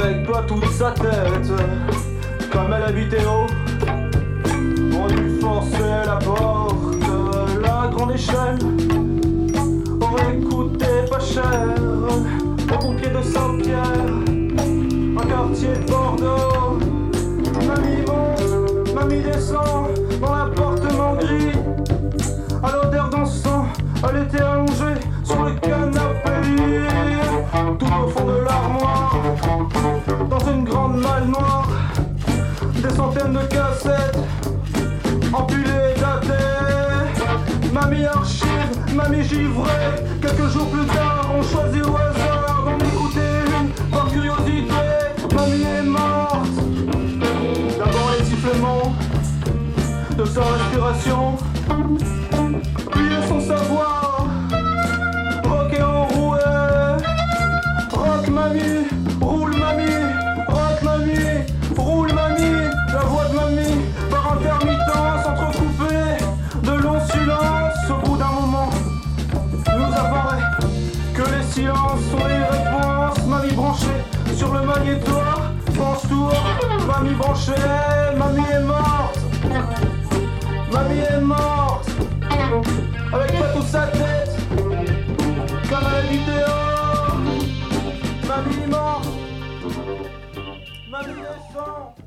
avec pas toute sa tête. Comme elle habitait haut, on lui forçait la porte. La grande échelle aurait coûté pas cher au pompier de Saint-Pierre, un quartier de Bordeaux. Mamie monte, mamie descend dans l'appartement gris. À l'odeur d'encens, elle était allongée sur le canapé. Tout au fond de l'armoire, dans une grande malle noire, des centaines de cassettes empilées, datées. Mamie archive, mamie givrée. Quelques jours plus tard, on choisit au hasard d'en écouter une par curiosité. Mamie est morte. D'abord les sifflements de sa respiration, puis de son savoir. Rock et enroué. Rock mamie, roule mamie. Rock mamie, roule mamie. La voix de mamie par intermittence entrecoupée de longs silences. Au bout d'un moment, nous apparaît que les silences sont les réponses. Mamie branchée sur le magnétoire, pense-tour. Mamie branchée, mamie est morte. Mamie est morte, avec pas toute sa tête, comme à la vidéo. Mamie est morte, mamie descend.